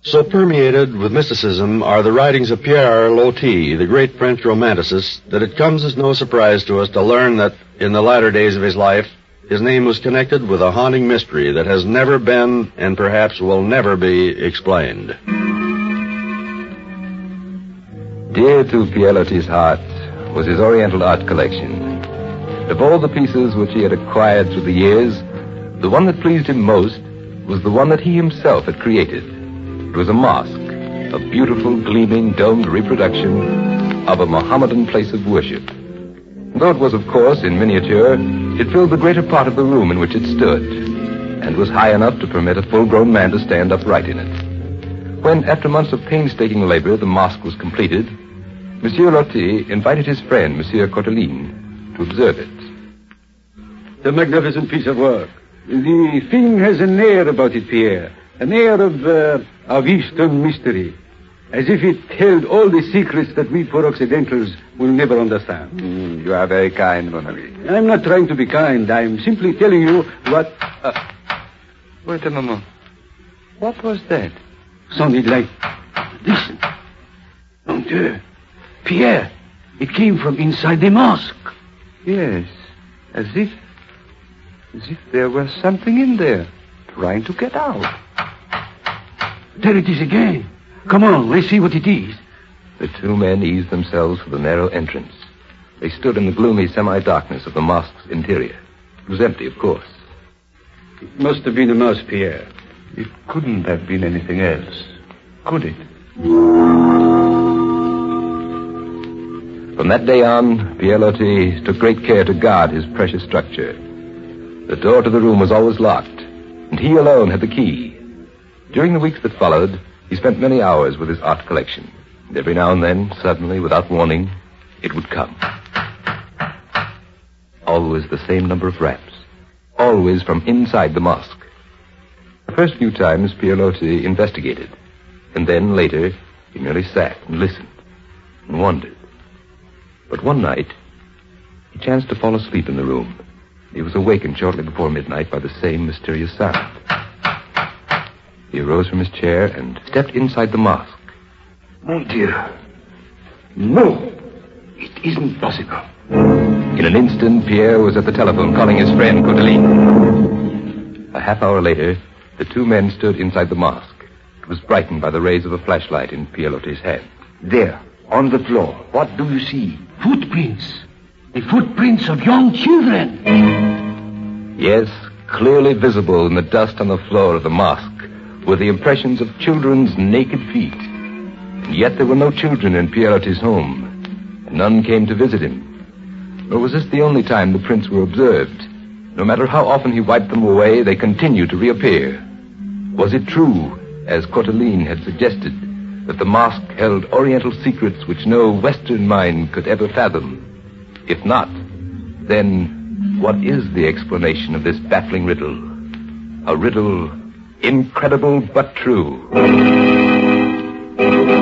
So permeated with mysticism are the writings of Pierre Loti, the great French romanticist, that it comes as no surprise to us to learn that in the latter days of his life, his name was connected with a haunting mystery that has never been and perhaps will never be explained. Dear to Pierre Loti's heart was his Oriental art collection. Of all the pieces which he had acquired through the years, the one that pleased him most was the one that he himself had created. It was a mosque, a beautiful, gleaming, domed reproduction of a Mohammedan place of worship. Though it was, of course, in miniature, it filled the greater part of the room in which it stood, and was high enough to permit a full-grown man to stand upright in it. When, after months of painstaking labor, the mosque was completed, Monsieur Loti invited his friend, Monsieur Courteline, to observe it. A magnificent piece of work. The thing has an air about it, Pierre. An air of Eastern mystery. As if it held all the secrets that we poor Occidentals will never understand. You are very kind, mon ami. I'm not trying to be kind. I'm simply telling you what... Wait a moment. What was that? Sounded like... Listen. Mon Dieu. Pierre, it came from inside the mosque. Yes. As if there was something in there, trying to get out. There it is again. Come on, let's see what it is. The two men eased themselves for the narrow entrance. They stood in the gloomy semi-darkness of the mosque's interior. It was empty, of course. It must have been a mouse, Pierre. It couldn't have been anything else, could it? From that day on, Pierre Loti took great care to guard his precious structure. The door to the room was always locked, and he alone had the key. During the weeks that followed, he spent many hours with his art collection. And every now and then, suddenly, without warning, it would come. Always the same number of raps. Always from inside the mosque. The first few times, Pierre Loti investigated. And then, later, he merely sat and listened and wondered. But one night, he chanced to fall asleep in the room. He was awakened shortly before midnight by the same mysterious sound. He arose from his chair and stepped inside the mosque. Mon Dieu. No, it isn't possible. In an instant, Pierre was at the telephone calling his friend Courteline. A half hour later, the two men stood inside the mosque. It was brightened by the rays of a flashlight in Pierre Loti's hand. There, on the floor, what do you see? Footprints. The footprints of young children. Yes, clearly visible in the dust on the floor of the mosque were the impressions of children's naked feet. And yet there were no children in Pierre Loti's home. And none came to visit him. Nor was this the only time the prints were observed. No matter how often he wiped them away, they continued to reappear. Was it true, as Courteline had suggested, that the mosque held Oriental secrets which no Western mind could ever fathom? If not, then what is the explanation of this baffling riddle? A riddle incredible but true.